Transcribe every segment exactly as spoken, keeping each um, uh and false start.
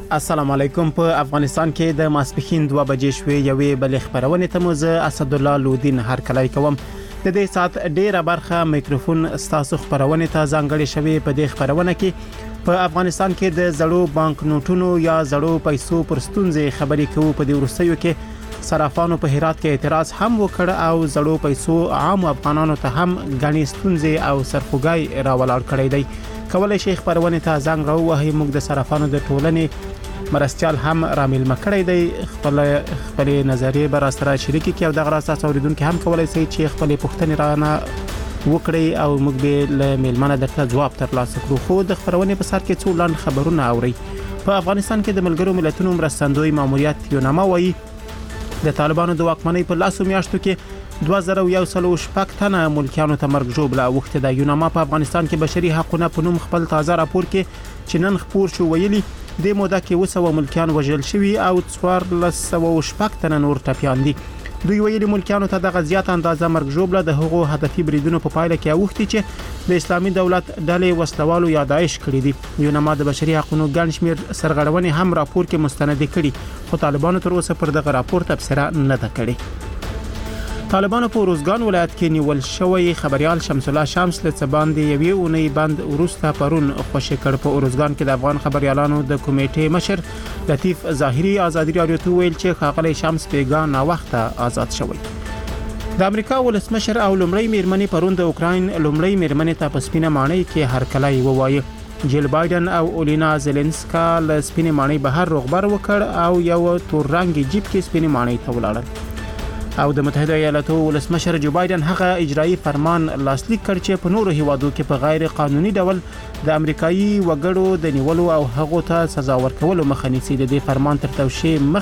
السلام علیکم. په افغانستان کې د ماسپښین دوه بجې شوې یوې بلې خبرونه ته مو زه اسد الله لودین هرکلی کوم. د دې سات ډیره برخه میکروفون ستاسو خبرونه ته ځانګړې شوې. په دې خبرونه کې په افغانستان کې د زړو بانک نوټونو یا زړو پیسو پر ستونزې خبرې کوو. په دې وروستیو کې صرافانو په هرات کې اعتراض هم وکړ او زړو پیسو عام افغانانو ته هم غني ستونزې او سرخوږی راولاړ کړی دی. کولای شي خبرونه ته زنګ راووهي. موږ د صرافانو د ټولنې مرستيال هم رامل مکړی دی. خپل خپل نظریه بر سره شریکي کې او د غراسه اوریدونکو هم کولای شي چې خپل پوښتنې رانه وکړي او موږ به له میلمنه درته جواب ترلاسه کړو. خو د خبرونه په سر کې څو لاند خبرونه اوري. په افغانستان کې د ملګرو ملتونو مرستندوی ماموریت یوناما وایي د طالبانو د واکمنۍ په لاسو میاشتو کې دوه زره یو سل او شپږ تنه ملکیانو ته مرګ ژوبله وخت د یوناما په افغانستان کې بشري حقوقونه په نوم خپل تازه راپور کې چې نن خبر شو ویلي د موده کې وسو ملکیان وژل شوی او څوارلس سوه او شپږ تنه نور ټپیان دي. دوی ویلي ملکیانو ته د غزيات اندازه مرګ ژوبله د هغو هدفي بریدونو په پایله کې اوختي چې د اسلامي دولت ډلې وسلوالو یا داعش کړی دي. یوناما د بشري حقوقو ګڼ شمېر سرغړونې هم راپور کې مستند کړي خو طالبانو تر اوسه پر دغه راپور تبصره نه ده کړې. طالبانو په روزګان ولایت کې نیول شوی خبريال شمس الله شمس له څباندې یوې اونۍ بند ورسته پرون خوشی کړ. په روزګان کې د افغان خبريالانو د کمیټې مشر لطیف ظاهری ازادي رادیو ته ویل چې خاغلی شمس بیګا نا وخته آزاد شوی. د امریکا ولسمشر او لومړی میرمنې پرون د اوکراین لومړی میرمنې ته په سپینه ماڼۍ کې هرکلی ووایي. جیل بایدن او اولینا زيلنسکا له سپینه ماڼۍ بهر رغبر وکړ او یو تور رنگي جیب کې سپینه ماڼۍ ته ولاړل. او د متحده ایالاتو ولسمشر جو بایدن هغه اجرایی فرمان لاسلیک کړ چې په نورو هیوادو کې په غیر قانوني ډول د امریکایي وګړو د نیولو او هغو ته سزا ورکولو مخه نیسي. د دې فرمان تر توشې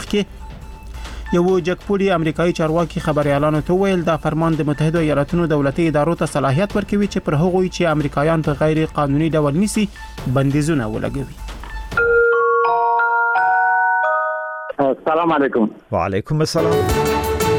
مخکې یو جګپوړي امریکایي چارواکي خبريالانو ته ویل دا فرمان د متحده ایالاتو دولتي ادارو ته صلاحیت ورکوي چې پر هغوی چې امریکایان په غیر قانوني ډول نیسي بندیزونه ولګوي. السلام علیکم. وعلیکم السلام.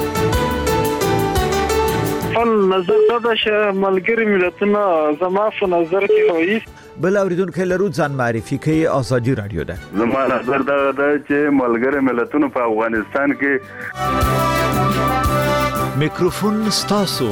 نظر دا چې ملګری ملتونه زما په نظر کې وایي بل اوریدونکو لرو ځان معرفي کوي. ازادي رادیو ده. زما نظر دا ده چې ملګری ملتونه په افغانستان کې میکروفون ستاسو.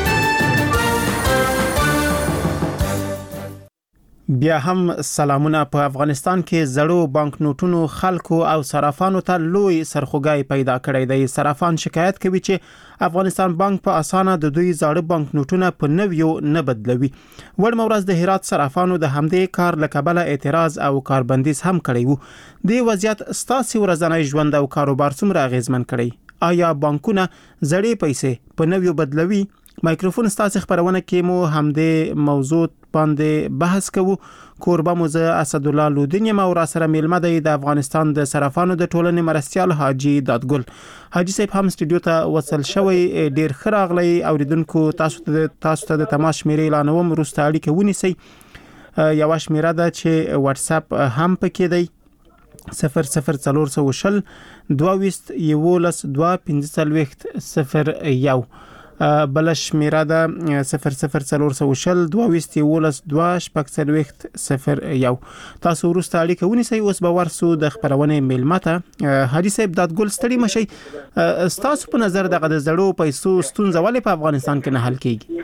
بیا هم سلامونه. په افغانستان کې زړو بانک نوټونو خلکو او صرافانو ته لوی سرخوږی پیدا کړی دی. صرافان شکایت کوي چې افغانستان بانک په اسانه د دوی زړو بانک نوټونه په نویو نه بدلوي. وړ مورز د هرات صرافانو د همدې کار لکبله اعتراض او کاربندیز هم کړی وو. د وضعیت ستاسو ورځنی ژوند او کاروبار څومره اغیزمن کړی؟ آیا بانکونه زړې پیسې په نویو بدلوي؟ مایکروفون ستاسو خبرونه کې مو همدې موضوع باندې بحث کوو. کوربه مو زه اسد الله لودین یم او را سره میلمه دی د افغانستان د صرافانو د ټولنې مرستيال حاجی دادګل. حاجی صاحب هم استودیو ته وصل شوی. ډیر خراغلی اوریدونکو تاسو ته تاسو ته د تماس شمیرې اعلانوم روسته اړیکه ونیسئ. یو شمیره ده چې واتس اپ هم پکې دی صفر صفر څلور سوه شل دوه ویست یولس دوه پنځه څلوېښت صفر یو. بل شمیره ده صفر صفر څلور سوه شل دوه ویست یولس دوه شپږ څلوېښت صفر یو. تاسو وروسته اړیکه ونیسئ. اوس به ورسو د خبرونه میلمه ته. حاجی صاحب دادګل ستړي مشئ. تاسو په نظر دغه د زړو پیسو ستونزه ولې په افغانستان کې نه حل کیږي؟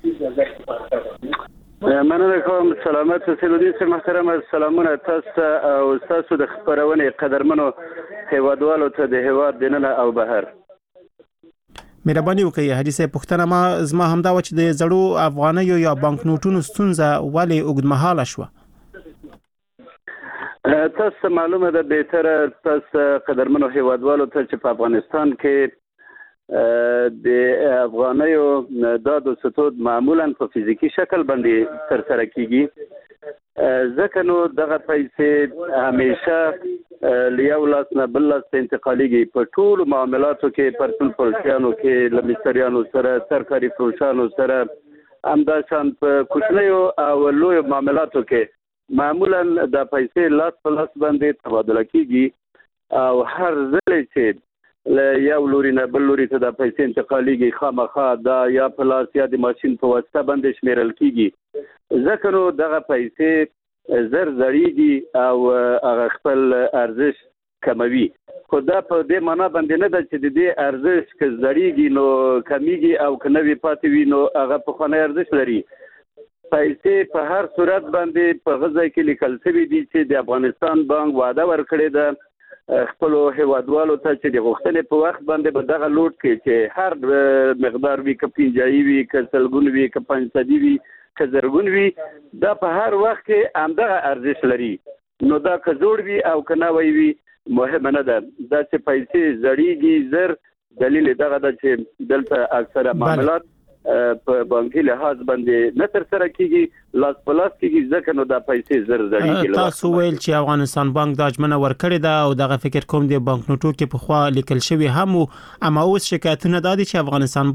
مننه کوم. سلامت سیلودین سي محترم. سلامونه تاسو او تاسو د خبرونه قدرمنو هیوادوالو ته د هیواد دننه او بهر. مهرباني وکړئ حاجی صاحب. پښتنه ما زما همدا و چې د زړو افغانیو یا بانک نوټونو ستونزه ولې اوږدمهاله شوه؟ تاسو معلومه ده بهتره تاسو قدرمنو هیوادوالو ته چې په افغانستان کې د افغانیو داد او ستود معمولا په فزیکی شکل باندې تر سره کیږي. ځکه نو دغه پیسې همیشه لیاو لاس نه بل لاس ته انتقالیږي. په ټول معاملاتو کې پرسنل پروشانو کې لمستریانو سره سرکاري پروشانو سره همداشان په کوچنیو او لویو معاملاتو کې معمولا د پیسې لاس په لاس باندې تبادله کیږي او هر ځل چې له یو لوري نه بل لوري ته د پیسې انتقالیږي خامخا دا یا په لاس یا د ماشين په واسطه باندې شمیرل کیږي. ځکه نو دغه پیسې زر زړیږي او هغه خپل ارزش کموي. خو دا په دې معنا باندې نه ده چې د دې ارزش که زړیږي نو کمیږي او که نوی پاتې وي نو هغه پخوانی ارزش لري. پیسې په هر صورت باندې په غزا کې لیکل شوي دي چې د افغانستان بانک وعده ورکړې ده خپلو هیوادوالو ته چې د غوښتنې په وخت باندې به دغه لوټ کوي چې هر مقدار وي، که پنځایي وي، که سلګون وي، که پنځصدي وي، که زرګون وي، دا په هر وخت کې همدغه ارزش لري. نو دا که زوړ وي او که نوی وي مهمه نه ده. دا چې پیسې زړیږي زر دلیل دغه ده چې دلته اکثره معاملات په بانکي لحاظ باندې نه تر سره کیږي، لاس په لاس کیږي، ځکه نو دا پیسې زر زړیږي. تاسو ویل چې افغانستان بانک د اجمنه ورکړې ده او دغه فکر کوم د بانک نوټو کې په خوا لیکل شوی هم، اما اوس شکایتونه دادي چې افغانستان